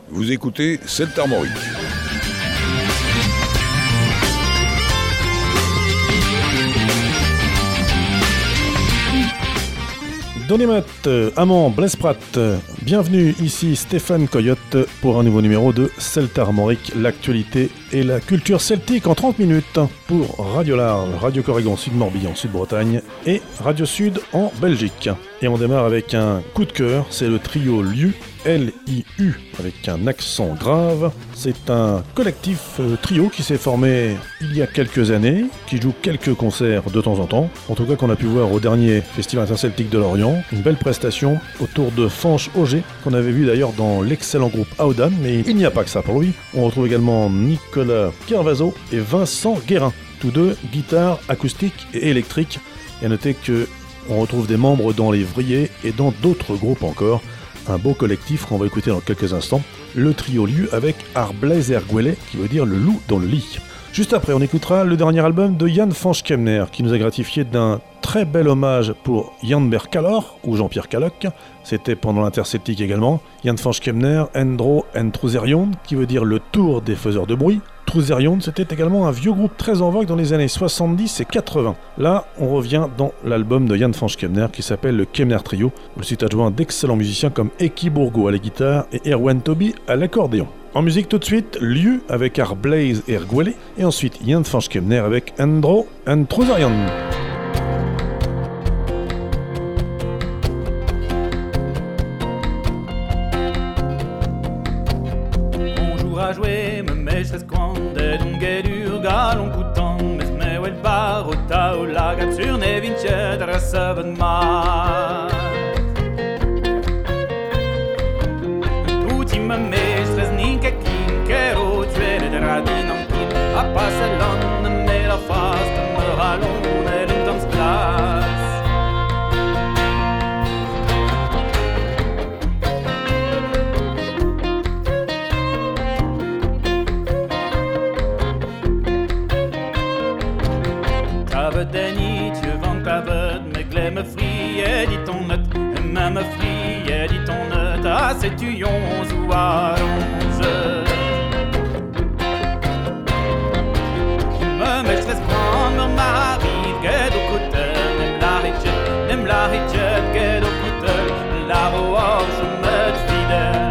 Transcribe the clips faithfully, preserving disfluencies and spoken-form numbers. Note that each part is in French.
Vous écoutez Sept Armorique. Donimat, Amand, Blaise Prat, bienvenue ici Stéphane Coyote pour un nouveau numéro de Celtes Armorique, l'actualité et la culture celtique en trente minutes pour Radio Large, Radio Corrigan Sud Morbihan, Sud Bretagne et Radio Sud en Belgique. Et on démarre avec un coup de cœur, c'est le trio Liu, L I U avec un accent grave. C'est un collectif euh, trio qui s'est formé il y a quelques années, qui joue quelques concerts de temps en temps. En tout cas qu'on a pu voir au dernier Festival interceltique de Lorient. Une belle prestation autour de Fanche Auger, qu'on avait vu d'ailleurs dans l'excellent groupe Audan, mais il n'y a pas que ça pour lui. On retrouve également Nicolas Carvazo et Vincent Guérin, tous deux guitares acoustiques et électriques. Et à noter que on retrouve des membres dans les Vrilliers et dans d'autres groupes encore. Un beau collectif qu'on va écouter dans quelques instants. Le trio Liu avec Arblaise Erguele, qui veut dire le loup dans le lit. Juste après, on écoutera le dernier album de Jan Fanchkemner, qui nous a gratifié d'un très bel hommage pour Jan Berkalor, ou Jean-Pierre Caloc. C'était pendant l'Interceltique également. Jan Fanchkemner, Endro and Truzerion, qui veut dire le tour des faiseurs de bruit. Truzerion, c'était également un vieux groupe très en vogue dans les années soixante-dix et quatre-vingts. Là, on revient dans l'album de Jan Fanchkemner qui s'appelle le Kemner Trio, où s'est adjoint d'excellents musiciens comme Eki Bourgo à la guitare et Erwan Toby à l'accordéon. En musique tout de suite, Liu avec Arblaise Erguele et ensuite Jan Fanchkemner avec Endro and Truzerion. Galon putan, mes meuel barota o lagat sur ne vince de rasaven mar. Tutti me mestres ninke kinke o tuere de radin antin, a passalon me la fast me rallon e l'intens glas. Denny, tu vends ta veuve, mais glais me frie, dit ton note, et même me frie, dit ton note, ah c'est tu onze ou à onze. Me mets stress prendre, me marie, guet au couteau, même la richette, même la richette, guet au couteau, la roue, je me fidèle.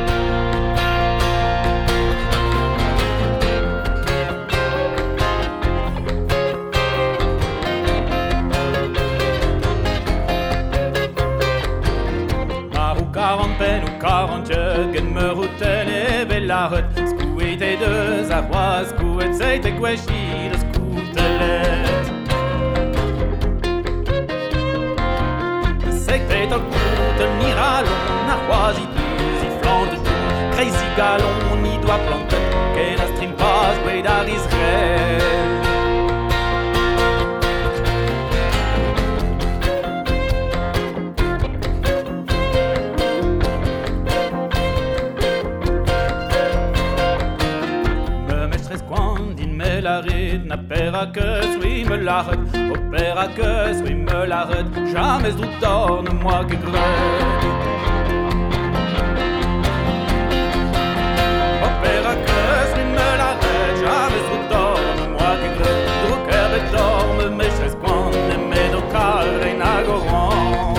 Quarante peine ou quarante jeux, qu'elle me routelle et belle la route. Scouet tes deux arrois, scouet c'est tes guéchis, le scoutelet. C'est que t'es au coup de niralon, arrois y plus, y flanc de tout. Crazy galon, y doit planter, qu'elle a stream pas, scouet d'Arisraël. N'appera que suis me l'arrête, opéra que suis me l'arrête, jamais doute moi que grette. Opéra que suis me l'arrête, jamais doute moi que grette. Drucker bedorme, mais je sais qu'on aimait nos calres et nagoran.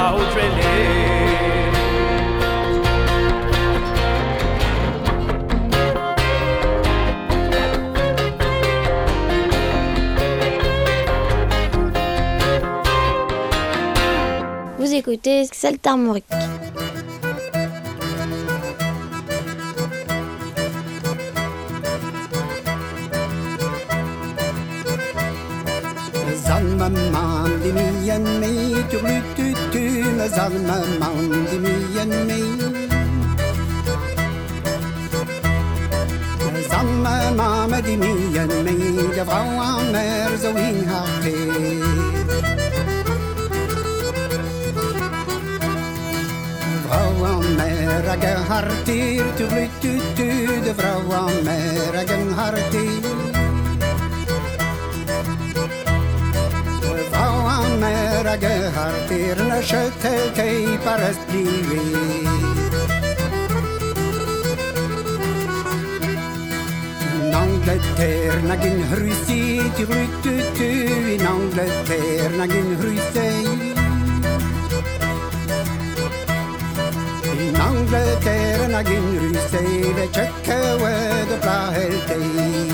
outrelé. Vous écoutez Saltarmorique. Zalmamam di mi en me, turlututu, ma zalmamam di mi en me. Zalmamam di mi en me, de vrouw aan mer zo in haar thee. Vrouw aan mer, age hartier, turlututu, de vrouw aan mer, age hartier. Age hartir na skötelte parast blivit. Angleterre nagin hrusi till rututu in Angleterre nagin hrusei. In Angleterre nagin hrusei det tjocka väder plaheltei.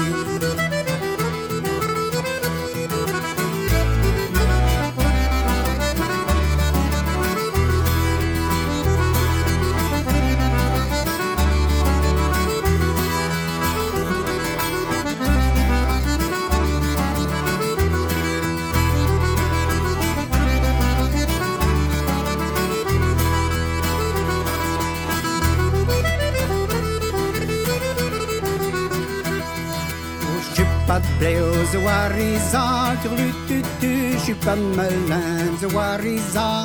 Pas de blé aux oarisans, sur le tutu, je suis pas malin aux oarisans.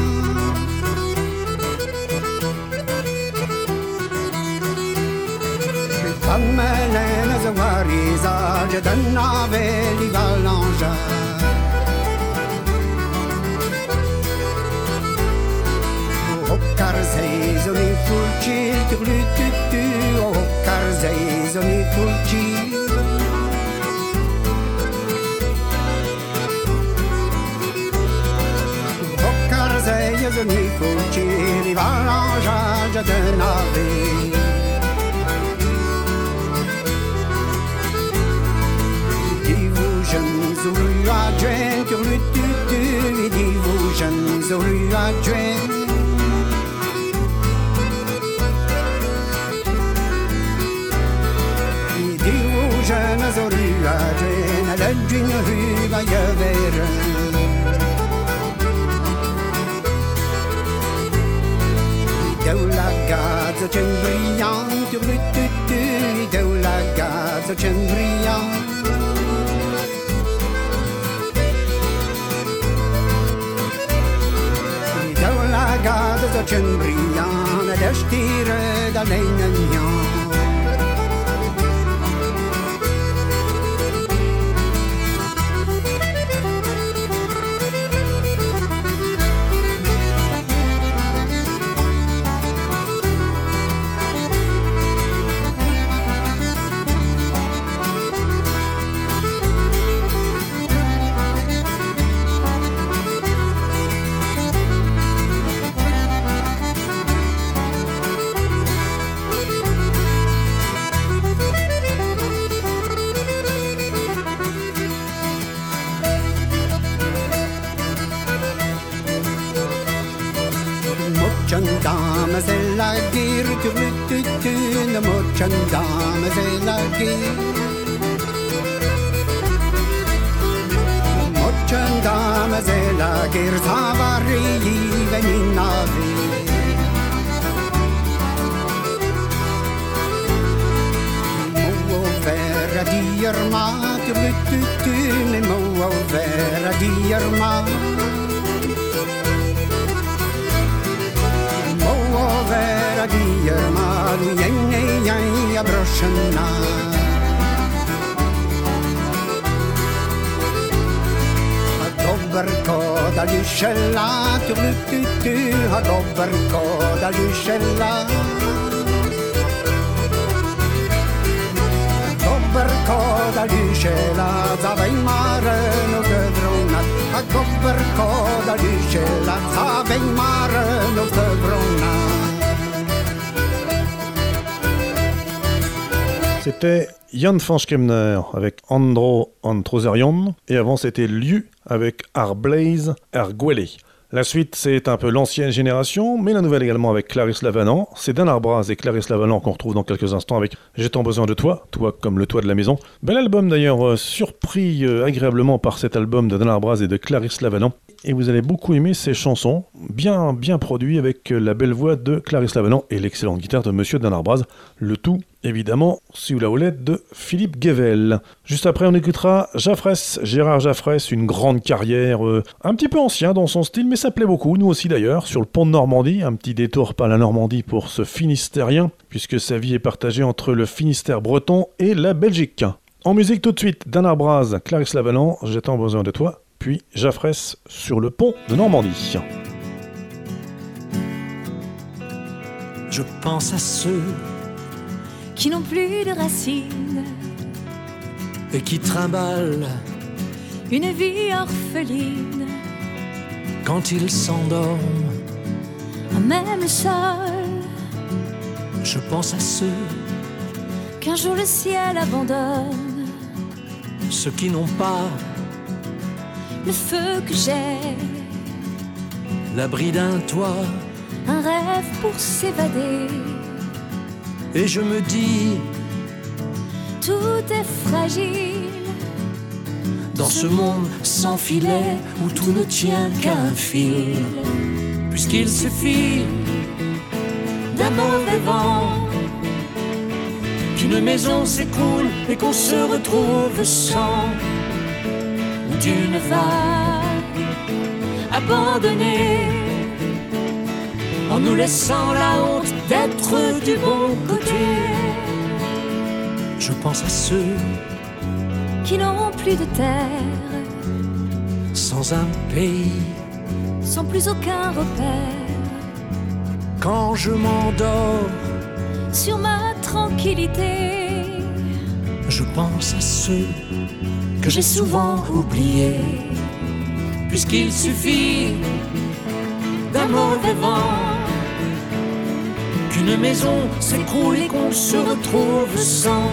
Je suis pas malin aux oarisans, je donne avec les valanges. Oh, carzei, on est fouchi, sur le tutu, oh, carzei, on est fouchi. Sei as mi fuci li valange de nave. Dis-vous jeunes aux rues adjointes sur le tutu, dis-vous jeunes aux rues adjointes. Dis-vous jeunes aux rues adjointes, à l'aide d'une rue va y avoir. De la gaze cembrian, sur le tutu, de la gaze cembrian. De la gaze cembrian, de stire da legnan. Dame c'est la guerre, tu le tutu, le mochan dame c'est la guerre. Mochan dame c'est la guerre, ça va arriver in nave. Mo over a dire ma, tu le tutu, mais mo over a dire ma. Vera dire ma lui yenne yai a broschena. A dober coda l'uscella, tu tu tu, a dober coda l'uscella. A dober coda l'uscella, zava in mare no vedrona a gobberkoda lyssela Taven maren och förbronna. C'était Jan Fanchkemner avec Andro Antroserion, et avant c'était Liu avec Arblaze Erguele. La suite, c'est un peu l'ancienne génération, mais la nouvelle également avec Clarisse Lavanant. C'est Dan Arbraz et Clarisse Lavanant qu'on retrouve dans quelques instants avec J'ai tant besoin de toi, toi comme le toit de la maison. Bel album d'ailleurs, euh, surpris euh, agréablement par cet album de Dan Arbraz et de Clarisse Lavanant. Et vous allez beaucoup aimer ces chansons, bien bien produits avec la belle voix de Clarisse Lavanant et l'excellente guitare de Monsieur Dan Arbraz. Le tout, évidemment, sous la houlette de Philippe Guével. Juste après, on écoutera Jaffrès, Gérard Jaffrès, une grande carrière, euh, un petit peu ancien dans son style, mais ça plaît beaucoup, nous aussi d'ailleurs, sur le pont de Normandie, un petit détour par la Normandie pour ce Finistérien, puisque sa vie est partagée entre le Finistère breton et la Belgique. En musique tout de suite, Dan Arbraz, Clarisse Lavanant, J'ai tant besoin de toi, puis Jaffrès sur le pont de Normandie. Je pense à ceux qui n'ont plus de racines et qui trimballent une vie orpheline quand ils s'endorment, même le sol. Je pense à ceux qu'un jour le ciel abandonne, ceux qui n'ont pas le feu que j'ai, l'abri d'un toit, un rêve pour s'évader. Et je me dis, tout est fragile dans ce monde sans filet où tout ne tient qu'à un fil, puisqu'il suffit d'un mauvais vent qu'une maison s'écroule et qu'on se retrouve sans d'une vague abandonnée, en nous laissant la honte d'être du bon côté. Je pense à ceux qui n'ont plus de terre, sans un pays, sans plus aucun repère. Quand je m'endors sur ma tranquillité, je pense à ceux que j'ai souvent oubliés, puisqu'il suffit d'un mauvais vent qu'une maison s'écroule et qu'on se retrouve sans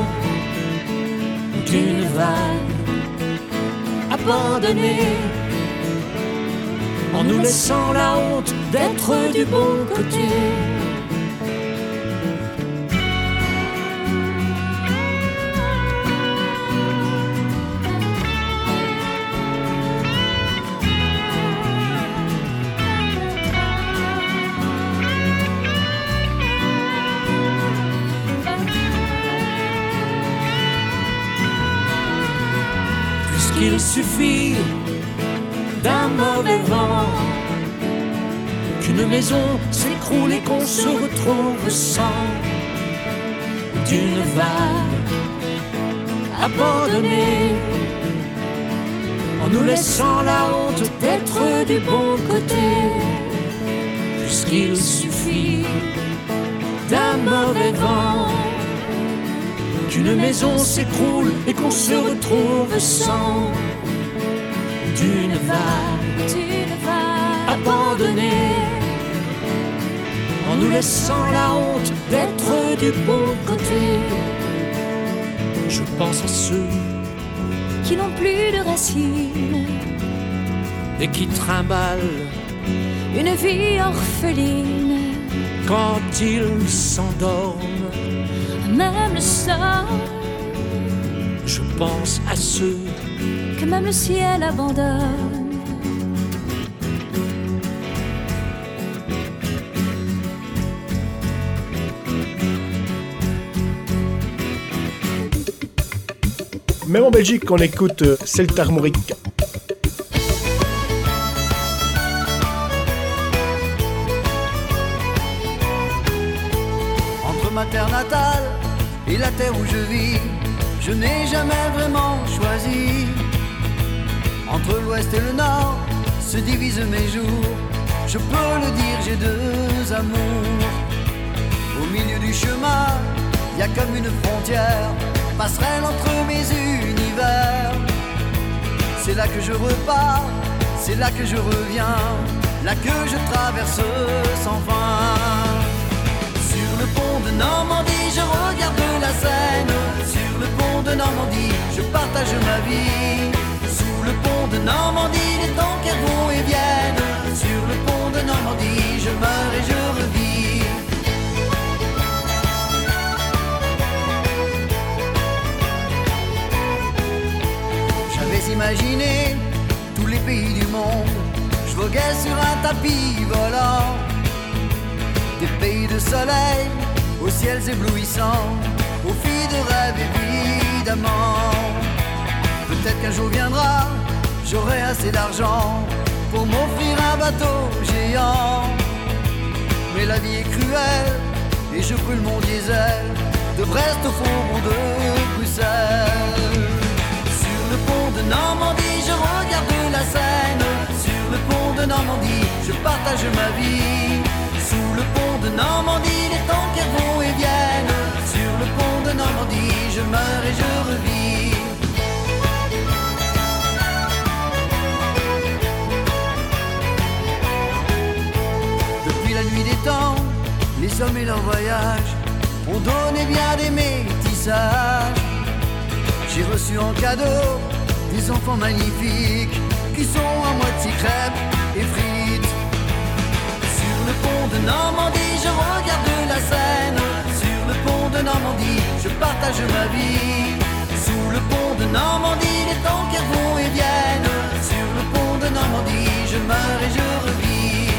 d'une vague abandonnée, en nous laissant la honte d'être du bon côté. Il suffit d'un mauvais vent qu'une maison s'écroule et qu'on se retrouve sans d'une vague abandonnée, en nous laissant la honte d'être du bon côté, puisqu'il suffit d'un mauvais vent qu'une maison s'écroule et qu'on se retrouve sans d'une vague, d'une vague abandonnée, en nous laissant la honte d'être du bon côté. Je pense à ceux qui n'ont plus de racines et qui trimballent une vie orpheline quand ils s'endorment, même le sol. Je pense à ceux que même le ciel abandonne. Même en Belgique, on écoute Celtarmorique. Entre ma terre natale et la terre où je vis, je n'ai jamais vraiment choisi. Entre l'ouest et le nord se divisent mes jours. Je peux le dire, j'ai deux amours. Au milieu du chemin, il y a comme une frontière, passerelle entre mes univers. c'est là que je repars, c'est là que je reviens, là que je traverse sans fin. Sur le pont de Normandie, je regarde la Seine. Sur le pont de Normandie, je partage ma vie. Sous le pont de Normandie, les tankers vont et viennent. Sur le pont de Normandie, je meurs et je revis. J'avais imaginé tous les pays du monde. Je voguais sur un tapis volant. Des pays de soleil, aux ciels éblouissants, aux filles de rêve évidemment. Peut-être qu'un jour viendra, j'aurai assez d'argent pour m'offrir un bateau géant. Mais la vie est cruelle et je brûle mon diesel de Brest au faubourg de Bruxelles. Sur le pont de Normandie, je regarde la Seine. Sur le pont de Normandie, je partage ma vie. Sous le pont de Normandie, les tankers vont et viennent. Sur le pont de Normandie, je meurs et je revis. Depuis la nuit des temps, les hommes et leurs voyages ont donné bien des métissages. J'ai reçu en cadeau des enfants magnifiques qui sont à moitié crêpes et frites. Sur le pont de Normandie, je regarde la Seine. Sur le pont de Normandie, je partage ma vie. Sous le pont de Normandie, les tankers vont et viennent. Sur le pont de Normandie, je meurs et je revis.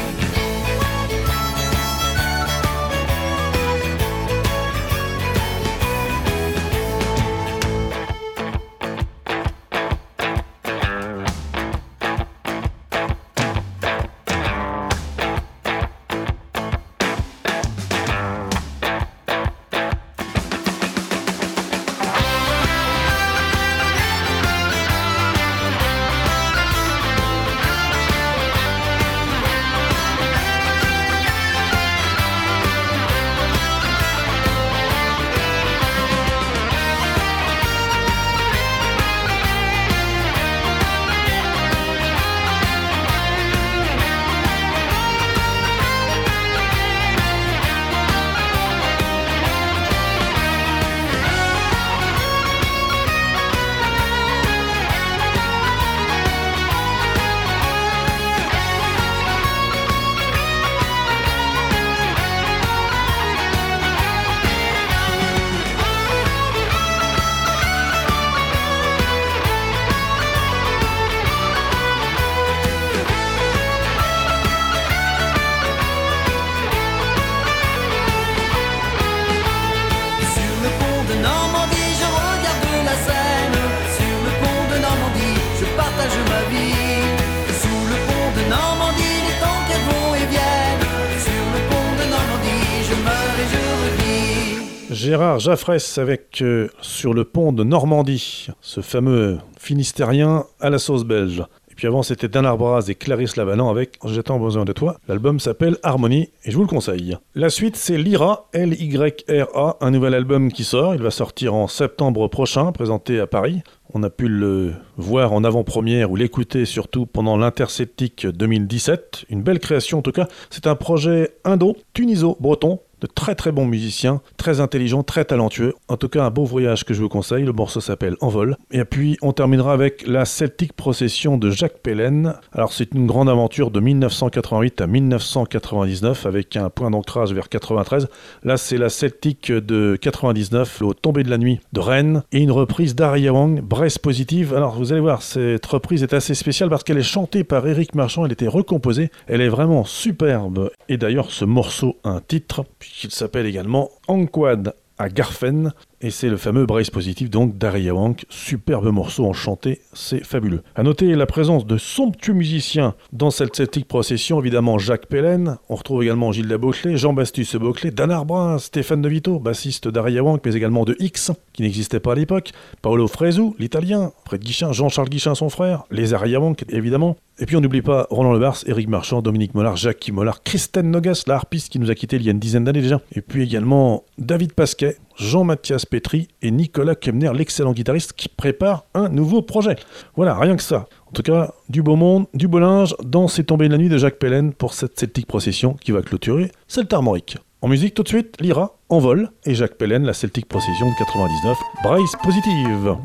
Gérard Jaffrès avec euh, Sur le pont de Normandie, ce fameux finistérien à la sauce belge. Et puis avant, c'était Dan Arbraz et Clarisse Lavalan avec J'attends besoin de toi. L'album s'appelle Harmonie et je vous le conseille. La suite, c'est Lyra, L Y R A, un nouvel album qui sort. Il va sortir en septembre prochain, présenté à Paris. On a pu le voir en avant-première ou l'écouter surtout pendant l'Interceptique deux mille dix-sept. Une belle création en tout cas. C'est un projet indo, tuniso-breton, de très très bons musiciens, très intelligents, très talentueux. En tout cas, un beau voyage que je vous conseille. Le morceau s'appelle Envol. Et puis, on terminera avec la Celtic Procession de Jacques Pellen. Alors, c'est une grande aventure de dix-neuf cent quatre-vingt-huit à dix-neuf cent quatre-vingt-dix-neuf avec un point d'ancrage vers quatre-vingt-treize. Là, c'est la Celtic de quatre-vingt-dix-neuf, au Tombé de la nuit de Rennes, et une reprise d'Aria Wang, Brest Positive. Alors, vous allez voir, cette reprise est assez spéciale parce qu'elle est chantée par Éric Marchand. Elle était recomposée. Elle est vraiment superbe. Et d'ailleurs, ce morceau a un titre, puisqu'il s'appelle également Anquad à Garfen, et c'est le fameux Brace Positive donc d'Aria Wank, superbe morceau enchanté, c'est fabuleux. A noter la présence de somptueux musiciens dans cette Celtic Procession, évidemment Jacques Pellen, on retrouve également Gilles Labauclet, Jean-Baptiste Bauclet, Dan Arbraz, Stéphane De Vito, bassiste d'Aria Wank, mais également de X, qui n'existait pas à l'époque, Paolo Fresu, l'italien, Fred Guichin, Jean-Charles Guichin, son frère, les Aria Wank, évidemment. Et puis on n'oublie pas Roland Lebars, Éric Marchand, Dominique Mollard, Jacques Mollard, Kristen Nogas, la harpiste qui nous a quittés il y a une dizaine d'années déjà. Et puis également David Pasquet, Jean-Mathias Petry et Nicolas Kemner, l'excellent guitariste qui prépare un nouveau projet. Voilà, rien que ça. En tout cas, du beau monde, du beau linge, dans C'est tombé la nuit de Jacques Pellen pour cette Celtic Procession qui va clôturer Celtic Armorique. En musique, tout de suite, Lyra, En vol, et Jacques Pellen, la Celtic Procession de quatre-vingt-dix-neuf, Brace Positive.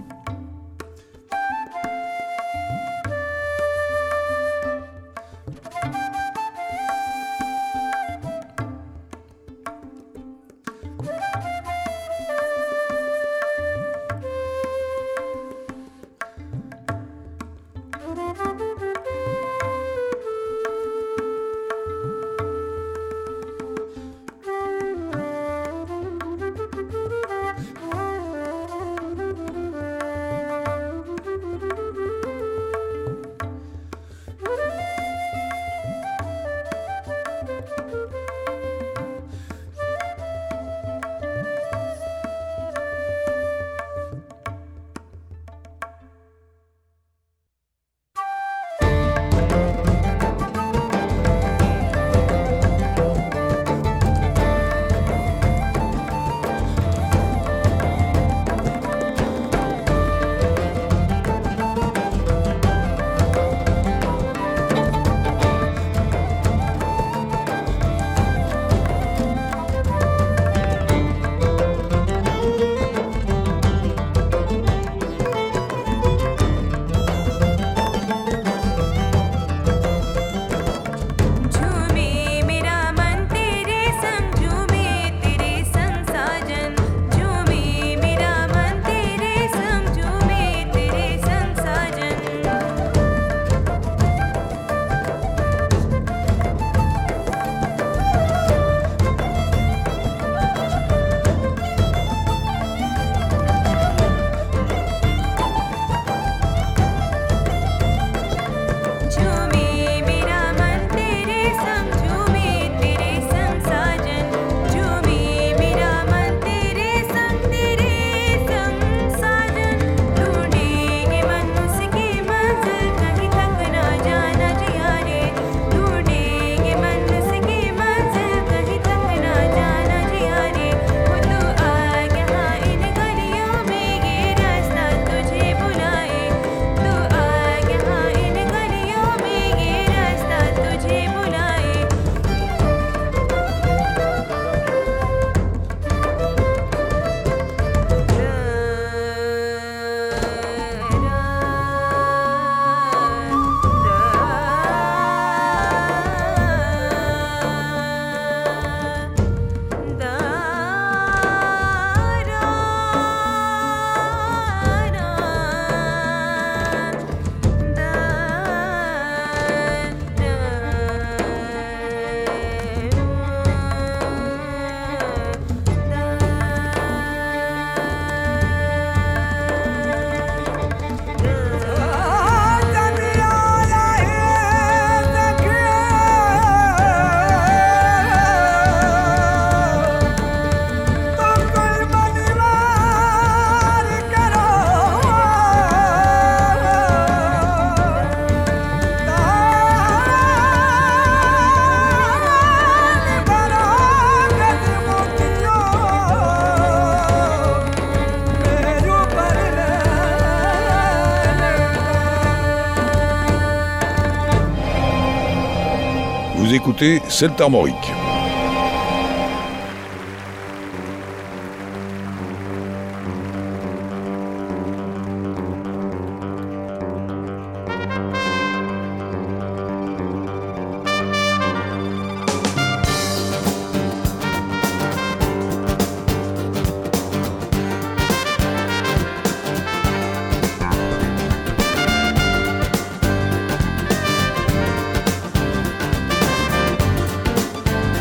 Vous écoutez Celtic Armorique. Thank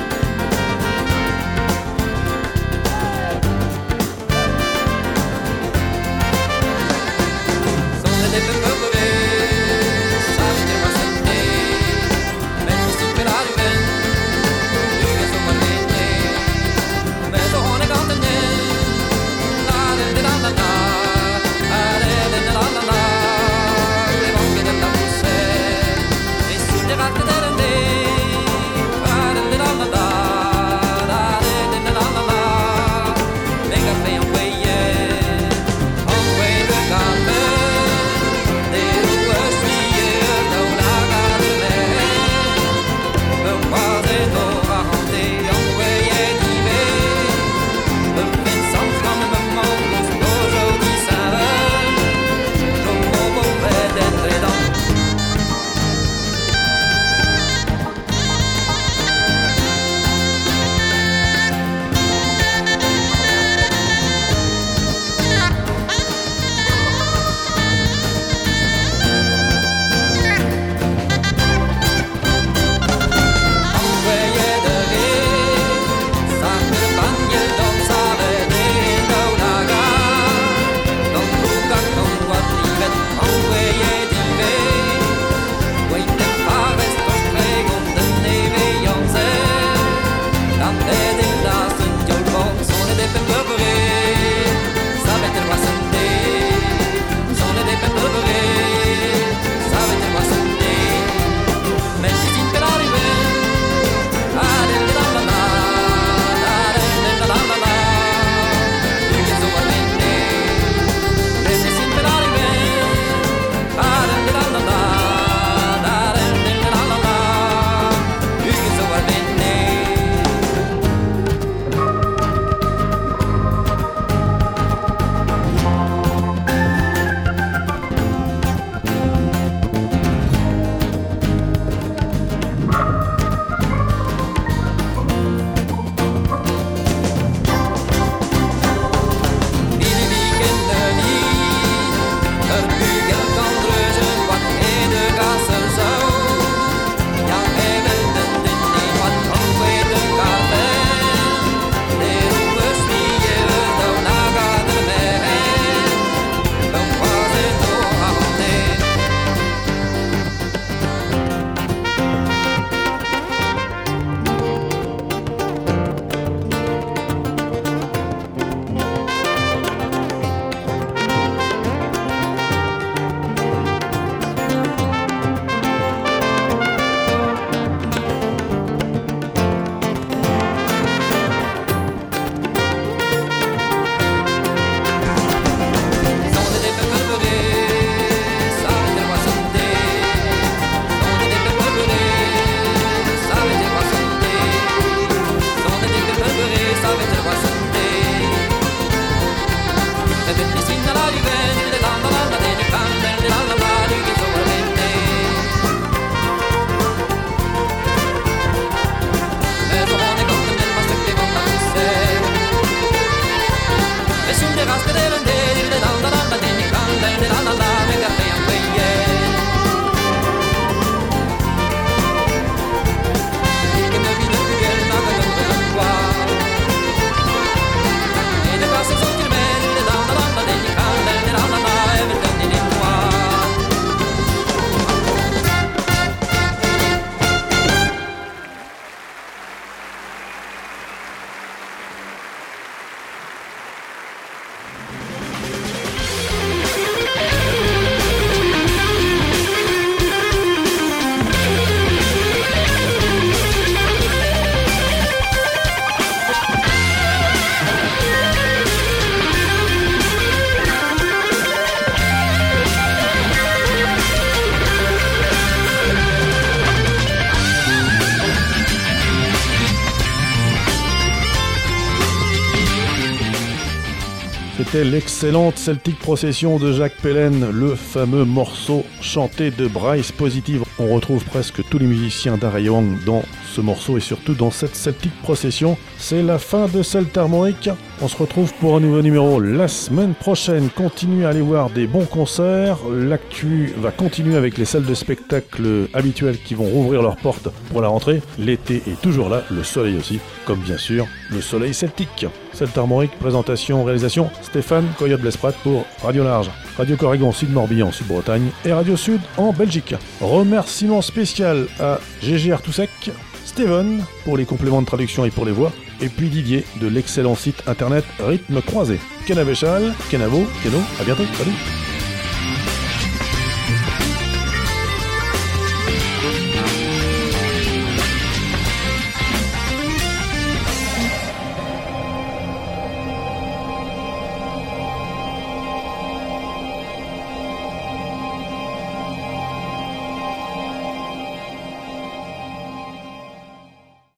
c'était l'excellente Celtic Procession de Jacques Pellen, le fameux morceau chanté de Bryce Positive. On retrouve presque tous les musiciens d'Arayong dans ce morceau et surtout dans cette Celtic Procession. C'est la fin de Celte Armorique. On se retrouve pour un nouveau numéro la semaine prochaine. Continuez à aller voir des bons concerts. L'actu va continuer avec les salles de spectacle habituelles qui vont rouvrir leurs portes pour la rentrée. L'été est toujours là, le soleil aussi, comme bien sûr le soleil celtique. Celte Armorique, présentation, réalisation, Stéphane Coyote-Blesprat pour Radio Large, Radio Corrigan Sud-Morbihan, Sud-Bretagne et Radio Sud en Belgique. Remerciement spécial à Gégé Artousek, Steven pour les compléments de traduction et pour les voix, et puis Didier de l'excellent site internet Rythme Croisé. Kenavechal, Kenavo, Keno, à bientôt, salut.